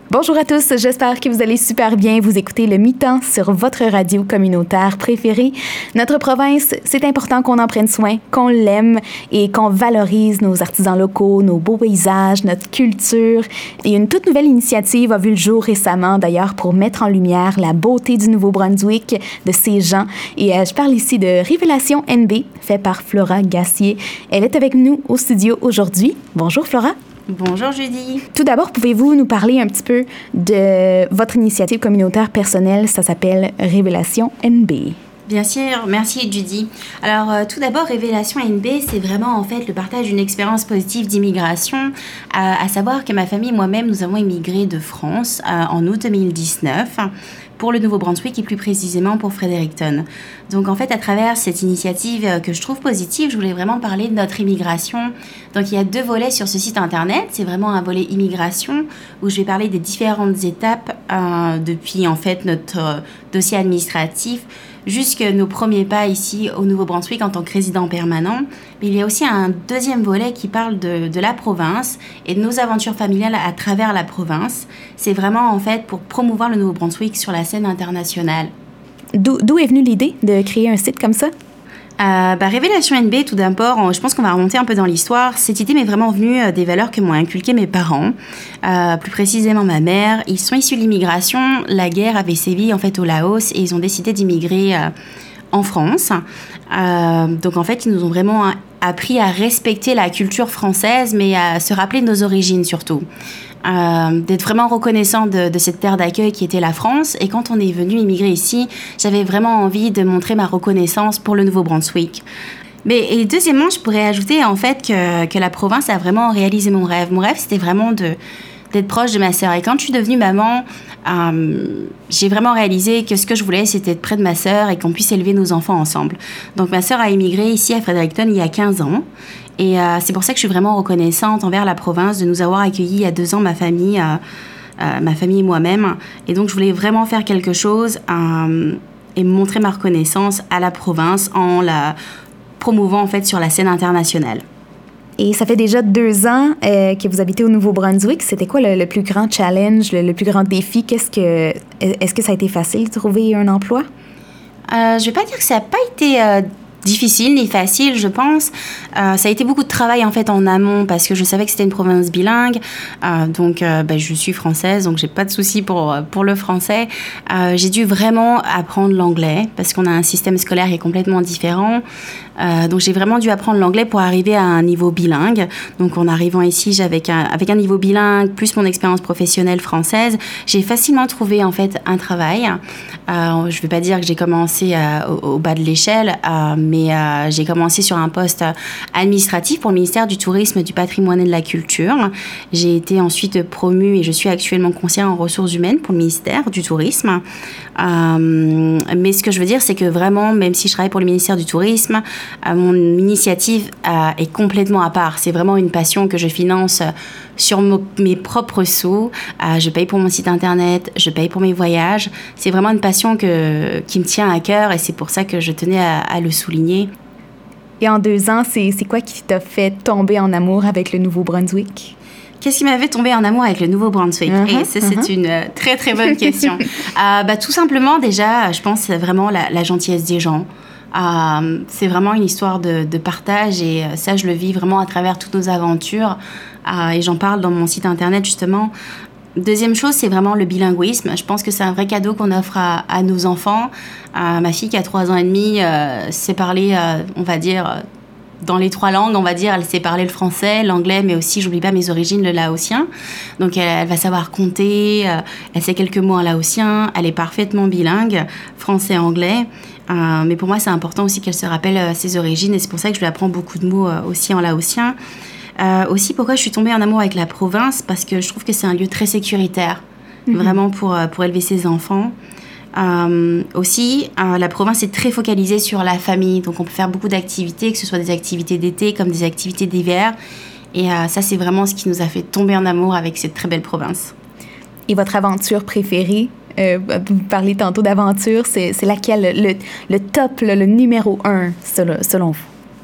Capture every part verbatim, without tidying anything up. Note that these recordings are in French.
Bonjour à tous, j'espère que vous allez super bien. Vous écoutez le Mi-temps sur votre radio communautaire préférée. Notre province, c'est important qu'on en prenne soin, qu'on l'aime et qu'on valorise nos artisans locaux, nos beaux paysages, notre culture. Et une toute nouvelle initiative a vu le jour récemment, d'ailleurs, pour mettre en lumière la beauté du Nouveau-Brunswick, de ses gens. Et euh, je parle ici de Révélation N B, fait par Flora Gassier. Elle est avec nous au studio aujourd'hui. Bonjour Flora. Bonjour Judy. Tout d'abord, pouvez-vous nous parler un petit peu de votre initiative communautaire personnelle? Ça s'appelle Révélation N B. Bien sûr, merci Judy. Alors euh, tout d'abord, Révélation N B, c'est vraiment en fait le partage d'une expérience positive d'immigration, euh, à savoir que ma famille et moi-même, nous avons immigré de France euh, en août deux mille dix-neuf pour le Nouveau-Brunswick et plus précisément pour Fredericton. Donc en fait, à travers cette initiative que je trouve positive, je voulais vraiment parler de notre immigration. Donc il y a deux volets sur ce site internet. C'est vraiment un volet immigration où je vais parler des différentes étapes euh, depuis en fait notre euh, dossier administratif jusque nos premiers pas ici au Nouveau-Brunswick en tant que résident permanent. Mais il y a aussi un deuxième volet qui parle de, de la province et de nos aventures familiales à travers la province. C'est vraiment en fait pour promouvoir le Nouveau-Brunswick sur la scène internationale. D'où, d'où est venue l'idée de créer un site comme ça? Euh, bah, Révélation N B, tout d'abord, je pense qu'on va remonter un peu dans l'histoire. Cette idée m'est vraiment venue euh, des valeurs que m'ont inculquées mes parents, euh, plus précisément ma mère. Ils sont issus de l'immigration. La guerre avait sévi en fait au Laos et ils ont décidé d'immigrer euh, en France. Euh, donc en fait, ils nous ont vraiment appris à respecter la culture française, mais à se rappeler de nos origines surtout. Euh, d'être vraiment reconnaissant de, de cette terre d'accueil qui était la France. Et quand on est venu immigrer ici, j'avais vraiment envie de montrer ma reconnaissance pour le Nouveau-Brunswick. Mais et deuxièmement, je pourrais ajouter en fait que, que la province a vraiment réalisé mon rêve. Mon rêve, c'était vraiment de, d'être proche de ma sœur. Et quand je suis devenue maman, euh, j'ai vraiment réalisé que ce que je voulais, c'était être près de ma sœur et qu'on puisse élever nos enfants ensemble. Donc ma sœur a immigré ici à Fredericton il y a quinze ans. Et euh, c'est pour ça que je suis vraiment reconnaissante envers la province de nous avoir accueillis il y a deux ans, ma famille, euh, euh, ma famille et moi-même. Et donc, je voulais vraiment faire quelque chose euh, et montrer ma reconnaissance à la province en la promouvant en fait sur la scène internationale. Et ça fait déjà deux ans euh, que vous habitez au Nouveau-Brunswick. C'était quoi le, le plus grand challenge, le, le plus grand défi? Qu'est-ce que, est-ce que ça a été facile de trouver un emploi? Euh, je vais pas dire que ça n'a pas été euh, difficile ni facile, je pense. Euh, ça a été beaucoup de travail en fait en amont parce que je savais que c'était une province bilingue. Euh, donc, euh, ben, je suis française, donc j'ai pas de souci pour pour le français. Euh, j'ai dû vraiment apprendre l'anglais parce qu'on a un système scolaire qui est complètement différent. Euh, donc j'ai vraiment dû apprendre l'anglais pour arriver à un niveau bilingue. Donc en arrivant ici, j'avais un, avec un niveau bilingue plus mon expérience professionnelle française, j'ai facilement trouvé en fait un travail. Euh, je ne vais pas dire que j'ai commencé euh, au, au bas de l'échelle, euh, mais euh, j'ai commencé sur un poste administratif pour le ministère du Tourisme, du Patrimoine et de la Culture. J'ai été ensuite promue et je suis actuellement conseillère en ressources humaines pour le ministère du Tourisme. Euh, mais ce que je veux dire, c'est que vraiment, même si je travaille pour le ministère du Tourisme, euh, mon initiative euh, est complètement à part. C'est vraiment une passion que je finance sur mo- mes propres sous. Euh, je paye pour mon site internet, je paye pour mes voyages. C'est vraiment une passion que, qui me tient à cœur et c'est pour ça que je tenais à, à le souligner. Et en deux ans, c'est, c'est quoi qui t'a fait tomber en amour avec le Nouveau-Brunswick? Qu'est-ce qui m'avait tombé en amour avec le Nouveau-Brunswick? Uh-huh, Et ça, uh-huh. c'est une euh, très, très bonne question. euh, bah, tout simplement, déjà, je pense que c'est vraiment la, la gentillesse des gens. Euh, c'est vraiment une histoire de, de partage et euh, ça, je le vis vraiment à travers toutes nos aventures. Euh, et j'en parle dans mon site internet, justement. Deuxième chose, c'est vraiment le bilinguisme. Je pense que c'est un vrai cadeau qu'on offre à, à nos enfants. Euh, ma fille qui a trois ans et demi euh, sait parler, euh, on va dire... dans les trois langues, on va dire, elle sait parler le français, l'anglais, mais aussi, j'oublie pas mes origines, le laotien. Donc, elle, elle va savoir compter, euh, elle sait quelques mots en laotien, elle est parfaitement bilingue, français-anglais. Euh, mais pour moi, c'est important aussi qu'elle se rappelle euh, ses origines, et c'est pour ça que je lui apprends beaucoup de mots euh, aussi en laotien. Euh, aussi, pourquoi je suis tombée en amour avec la province? Parce que je trouve que c'est un lieu très sécuritaire, mm-hmm. vraiment pour, pour élever ses enfants. Euh, aussi, euh, la province est très focalisée sur la famille, donc on peut faire beaucoup d'activités, que ce soit des activités d'été comme des activités d'hiver. Et euh, ça, c'est vraiment ce qui nous a fait tomber en amour avec cette très belle province. Et votre aventure préférée? Euh, vous parlez tantôt d'aventure, c'est, c'est laquelle? Le, le top, le, le numéro un, selon, selon vous?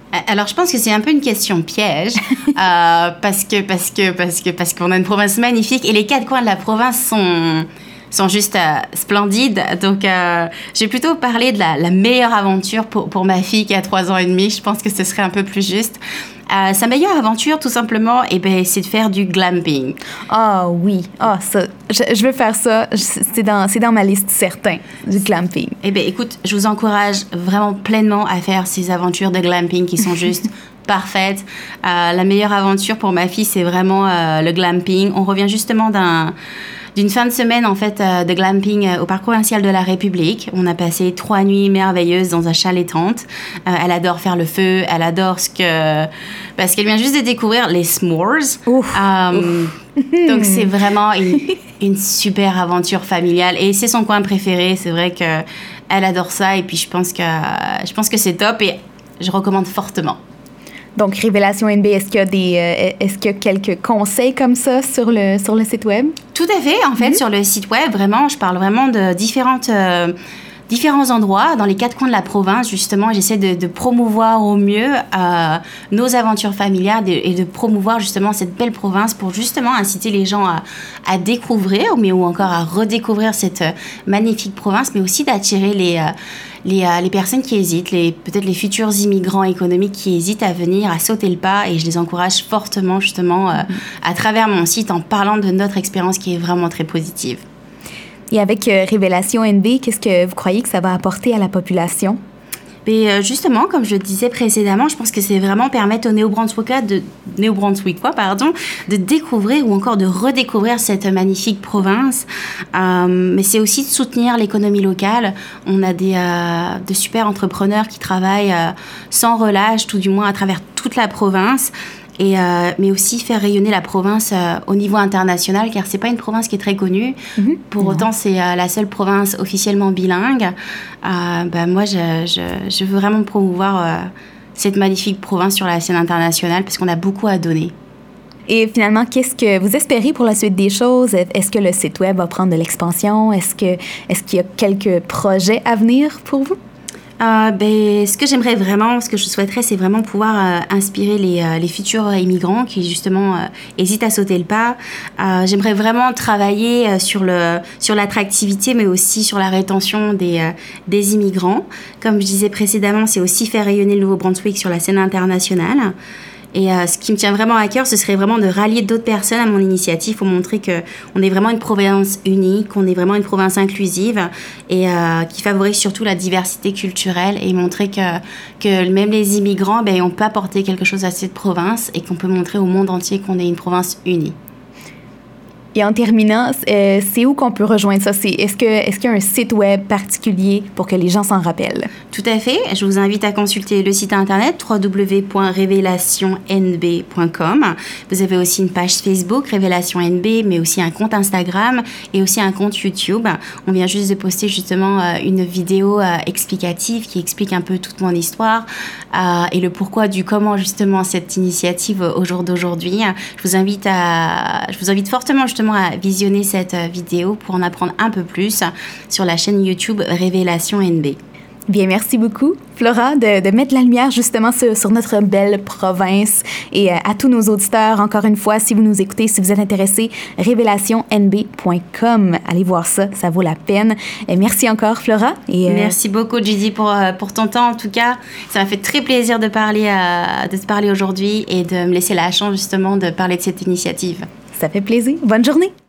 Alors, je pense que c'est un peu une question piège, euh, parce que parce que parce que parce qu'on a une province magnifique et les quatre coins de la province sont sont juste euh, splendides. Donc, euh, j'ai plutôt parlé de la, la meilleure aventure pour pour ma fille qui a trois ans et demi. Je pense que ce serait un peu plus juste. Euh, sa meilleure aventure, tout simplement, eh ben, c'est de faire du glamping. Ah oh, oui, ah oh, ça, je, je veux faire ça. C'est dans, c'est dans ma liste, certain, du glamping. Eh bien, écoute, je vous encourage vraiment pleinement à faire ces aventures de glamping qui sont juste parfaites. Euh, la meilleure aventure pour ma fille, c'est vraiment euh, le glamping. On revient justement d'un... d'une fin de semaine, en fait, euh, de glamping euh, au Parc provincial de la République. On a passé trois nuits merveilleuses dans un chalet-tente. Euh, elle adore faire le feu. Elle adore ce que... Parce qu'elle vient juste de découvrir les s'mores. Ouf, euh, ouf. Donc, c'est vraiment une, une super aventure familiale. Et c'est son coin préféré. C'est vrai qu'elle adore ça. Et puis, je pense que, je pense que c'est top. Et je recommande fortement. Donc, Révélation N B, est-ce qu'il y a, des, euh, est-ce qu'il y a quelques conseils comme ça sur le, sur le site web? Tout à fait. En fait, mm-hmm. sur le site web, vraiment, je parle vraiment de différentes, euh, différents endroits dans les quatre coins de la province. Justement, j'essaie de, de promouvoir au mieux euh, nos aventures familiales et de promouvoir justement cette belle province pour justement inciter les gens à, à découvrir, mais ou encore à redécouvrir cette magnifique province, mais aussi d'attirer les... Euh, Les, euh, les personnes qui hésitent, les, peut-être les futurs immigrants économiques qui hésitent à venir, à sauter le pas, et je les encourage fortement justement euh, mm-hmm. à travers mon site en parlant de notre expérience qui est vraiment très positive. Et avec euh, Révélation N B, qu'est-ce que vous croyez que ça va apporter à la population? Et justement, comme je le disais précédemment, je pense que c'est vraiment permettre aux Néo-Brunswickois de, Néo-Brunswickois, pardon, de découvrir ou encore de redécouvrir cette magnifique province. Euh, mais c'est aussi de soutenir l'économie locale. On a des, euh, de super entrepreneurs qui travaillent euh, sans relâche, tout du moins à travers toute la province. Et, euh, mais aussi faire rayonner la province euh, au niveau international, car c'est pas une province qui est très connue. Mm-hmm. Pour non. autant, c'est euh, la seule province officiellement bilingue. Euh, ben, moi, je, je, je veux vraiment promouvoir euh, cette magnifique province sur la scène internationale, parce qu'on a beaucoup à donner. Et finalement, qu'est-ce que vous espérez pour la suite des choses? Est-ce que le site web va prendre de l'expansion? Est-ce que, est-ce qu'il y a quelques projets à venir pour vous? Euh, ben, ce que j'aimerais vraiment, ce que je souhaiterais, c'est vraiment pouvoir euh, inspirer les, euh, les futurs immigrants qui, justement, euh, hésitent à sauter le pas. Euh, j'aimerais vraiment travailler euh, sur, le, sur l'attractivité, mais aussi sur la rétention des, euh, des immigrants. Comme je disais précédemment, c'est aussi faire rayonner le Nouveau-Brunswick sur la scène internationale. Et euh, ce qui me tient vraiment à cœur, ce serait vraiment de rallier d'autres personnes à mon initiative pour montrer qu'on est vraiment une province unique, qu'on est vraiment une province inclusive et euh, qui favorise surtout la diversité culturelle et montrer que, que même les immigrants, ben, on peut apporter quelque chose à cette province et qu'on peut montrer au monde entier qu'on est une province unie. Et en terminant, euh, c'est où qu'on peut rejoindre ça? C'est, est-ce, que, est-ce qu'il y a un site web particulier pour que les gens s'en rappellent? Tout à fait. Je vous invite à consulter le site internet w w w point révélation n b point com. Vous avez aussi une page Facebook, Révélation N B, mais aussi un compte Instagram et aussi un compte YouTube. On vient juste de poster justement euh, une vidéo euh, explicative qui explique un peu toute mon histoire euh, et le pourquoi du comment justement cette initiative au jour d'aujourd'hui. Je vous invite à, je vous invite fortement justement à visionner cette vidéo pour en apprendre un peu plus sur la chaîne YouTube Révélation N B. Bien, merci beaucoup, Flora, de, de mettre la lumière justement sur, sur notre belle province. Et euh, à tous nos auditeurs, encore une fois, si vous nous écoutez, si vous êtes intéressés, révélation n b point com. Allez voir ça, ça vaut la peine. Et merci encore, Flora. Et, euh... Merci beaucoup, Judy, pour, pour ton temps. En tout cas, ça m'a fait très plaisir de, parler, euh, de te parler aujourd'hui et de me laisser la chance justement de parler de cette initiative. Ça fait plaisir. Bonne journée.